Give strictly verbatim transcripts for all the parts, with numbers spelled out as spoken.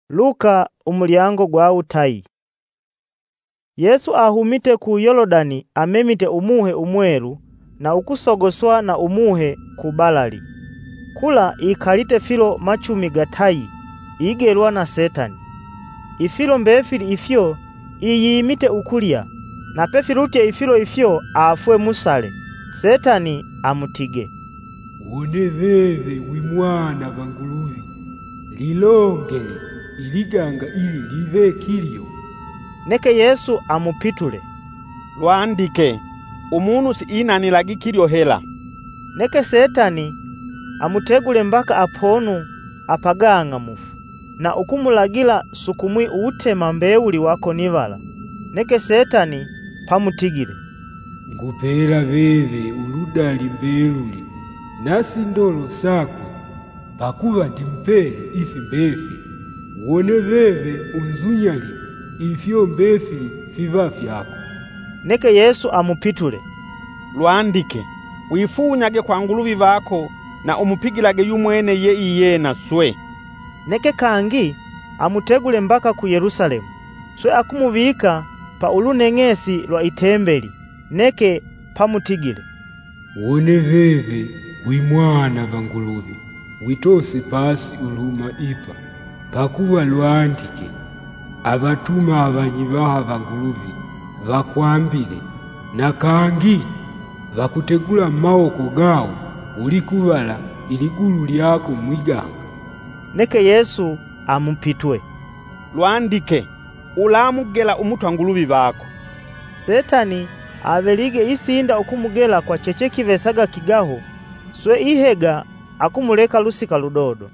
Luka umulyango gwa utayi. Yesu ahumite ku Yorodani amemite umuhe umweru na ukusogoswa na umuhe ku balali. Kula ikalite filo machumi gatayi igelwa na Setani. Ifilo mbefili ifyo iyimite ukulya na pefilutye ifilo ifyo afwe musale. Setani amutige, "Wone veve wimwana vanguluvi, lilongele iliganga ili live kilyo." Neke Yesu amupitule, "Lwandike, umuntu si inanilagi kilyo hela." Neke Setani amutegule mbaka aponu apaganga mufu na ukumulagila sukumwi utema mbewuli wako nivala. Neke Setani pamutigile, "Ngupera veve uludali mbeluli nasi ndolo sakwe pakuva ndimpele ifi mbefi. Wone veve unzunyali ifyo mbefili fiva fyako." Neke Yesu amupitule, "Lwandike, wifunyage kwa nguluvi vako na umupigilage yumwene ye iyena swe." Neke kangi amutegule mbaka ku Yerusalemu, swe akumuvika pa uluneng'esi lwa itembeli. Neke pamutigile, "Wone veve wimwana vanguluvi, witose pasi uluma ipa, pakuva lwandike, abatuma abanyibaha vanguluvi vakwambile, na kangi vakutegula mawoko gawo ulikuvala iligulu lyako mwiganga." Neke Yesu amupitwe, "Lwandike, ulamugela umutwa nguluvi vako." Setani avelige isinda okumugela kwa cheche kivesaga kigaho, swe ihega akumuleka lusika ludodo.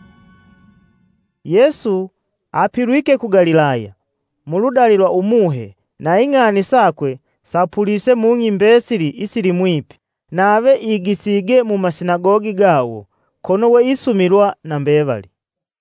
Yesu apirwike ku Galilaya muludali lwa umuhe na ing'ani sakwe sapulise mung'i mbesili isili mwipi nave igisige mu masinagogi gawo kono we isumilwa na mbevali.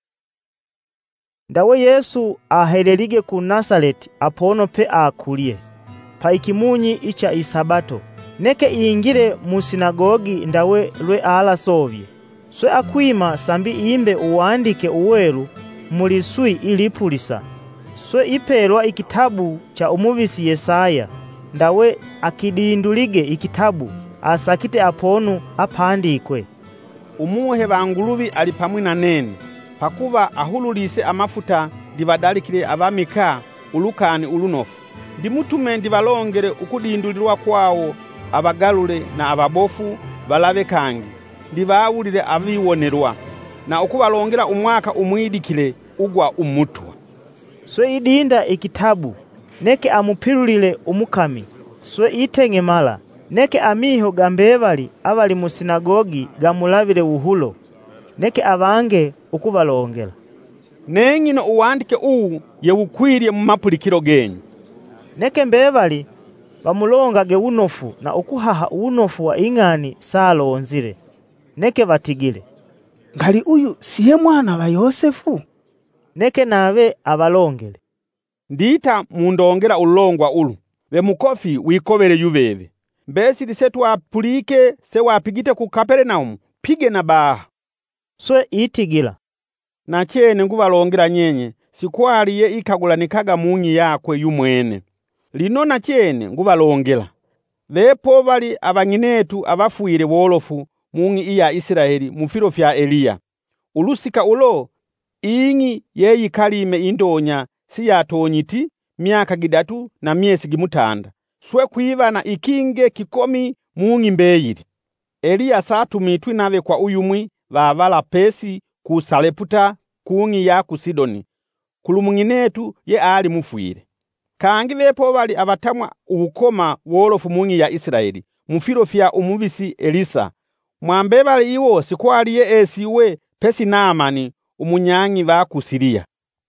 Ndawe Yesu ahelelige ku Nazareti apono pe akulie pa ikimunyi icha isabato. Neke iingile mu sinagogi ndawe lwe alasovye, swe akwima sambi imbe uwandike uweru muliswi ilipulisa. Swe ipelwa ikitabu cha umuvisi Yesaya, ndawe akidindulige ikitabu asakite aponu apandikwe, "Umuhe vanguluvi ali pamwi na nene, pakuva ahululise amafuta ndivadalikile abamika ulukani ulunofu. Ndimutume ndivalongele ukudindulilwa kwawo abagalule na ababofu balave kangi, ndivawulile abiwonerwa na ukuvalongela umwaka umwidikile ugwa umutwa." Swe idinda ikitabu, neke amupilulile umukami, swe iteng'emala. Neke amiho gambevali abali mu sinagogi gamulavile uhulo, neke abange ukuvalongela, "Neng'ino uwandike uwu yewukwilye mu mapulikilo genyu." Neke mbevali bamulongage unofu na ukuhaha unofu wa ing'ani salonzile. Neke batigile, "Ngali uyu siye mwana wa Yosefu?" Neke nave abalongele, "Ndita mundongela ulongwa ulu, ve mukofi wikobele yuveve. Mbesili setwapulike sewapigite ku Kapernaumu, pige na baha." Swe itigila, "Na chene nguvalongela nyenye, sikwaliye ikagulanikaga mung'i yakwe yumwene. Lino na chene nguvalongela, vepo vali abang'inetu abafuile wolofu mung'i iya Israeli mufilo fya Eliya. Ulusika ulo ing'i yeyikalime indonya siyatonyiti myaka gidatu na myesi gimutanda, swe kwivana ikinge kikomi mung'i mbeyili. Eliya satumitwi nave kwa uyumwi vavala pesi ku Saleputa kung'i ya ku Sidoni, kulumung'inetu ye ali mufuile. Kangi vepo vali abatamwa ukoma wolofu mung'i ya Israeli mufilo fya umuvisi Elisa. Mwambevali iwo sikwaliye esiwe pesi Naamani umunyang'i va ku Siriya."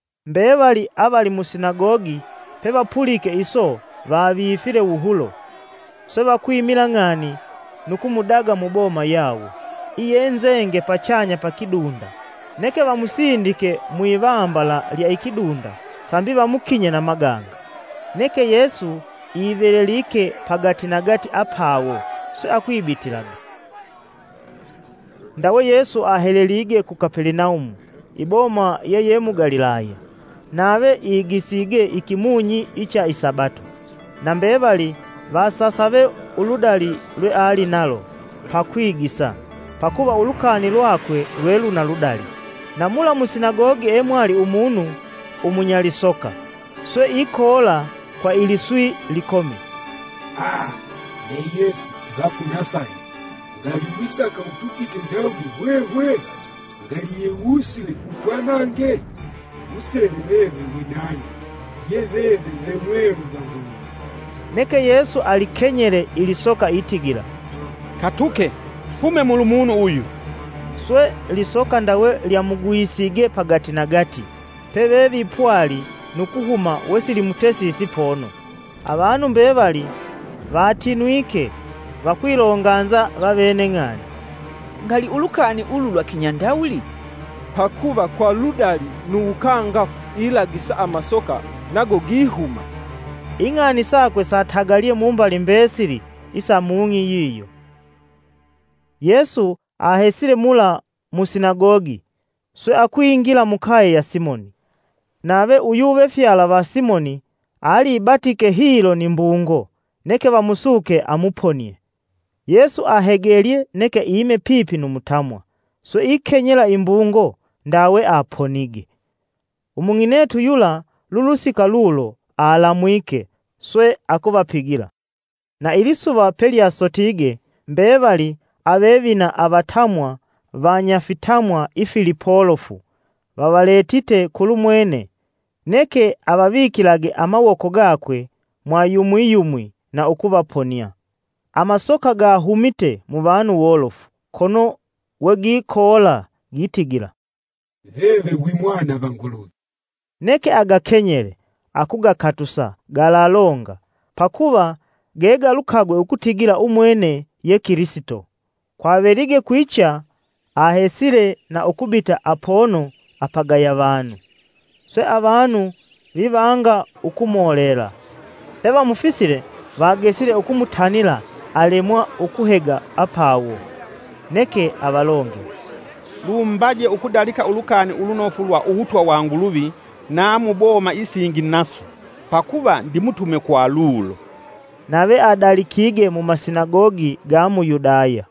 Mbevali abali mu sinagogi pebapulike iso vavifile uhulo, swe bakwimila ng'ani nukumudaga muboma yawo iyenzenge pachanya pa kidunda. Neke bamusindike mwibambala lya ikidunda sambi bamukinye na maganga. Neke Yesu ivelelike pagati na gati apawo, swe akwibitilaga. Ndawe Yesu ahelelige ku Kapernaumu, iboma yeye mu Galilaya. nabe igisige ikimunyi icha isabato. Na mbebali basasabe uludali lwe ali nalo pakwigisa, pakuba ulukani lwakwe lwelu na ludali. Na mula musinagogi emwali umunu umunyalisoka, swe ikola kwa iliswi likomi. Ah, ne Yesu vaku Nazareti, ngali wisaka utukite Daudi wewe, ngali yewusile utwanange, usele bebe winani, ye bebe nemweru bangu. Neke Yesu alikenyele ilisoka itigira, katuke pume mulumunu uyu. Swe lisoka ndawe lyamugwisige pagati na gati, pebe bipwali nukuhuma wesili mutesi isipono. Abantu mbebali batinwike bakwilonganza babene ng'ani. Ngali ulukani ulu lwa kinyandauli? Pakuba kwa ludali nuukangafu ilagisa amasoka nago gihuma. Ing'ani sakwe satagalie mumbali mbesili isa muungi yiyo. Yesu ahesile mula musinagogi, swe akwingila mukaye ya Simoni. Nabe uyube fyala ba Simoni ali ibatike hilo ni mbungo, neke bamusuke amuponie. Yesu ahegelye neke ime pipi numutamwa, swe ikenyela imbungo ndawe aponige. Umung'inetu yula lulusika lulo alamwike, swe akubapigila. Na ilisuba pelia sotige mbebali abebina abatamwa banyafitamwa ifilipolofu babaletite kulumwene, neke ababikilage amawoko gakwe mwayumwiyumwi na ukubaponia. Amasoka gahumite mu bantu wolofu, kono wegikola gitigira, Bebe wimwana banguluzi. Neke agakenyele akugakatusa galalonga, pakuba gega lukagwe ukutigira umwene ye Kristo. Kwaberige kwicha ahesile na ukubita apono apagaya abantu. Swe abantu bibanga ukumolela. Eba mufisile bagesile ukumutanila alemwa ukuhega apawo. Neke abalonge, lumbaje ukudalika ulukani ulunofulwa uhutwa wanguluvi na muboma isingi nasu, pakuba ndimutume kwa lulo. Nabe adalikige mu masinagogi ga mu Yudaya.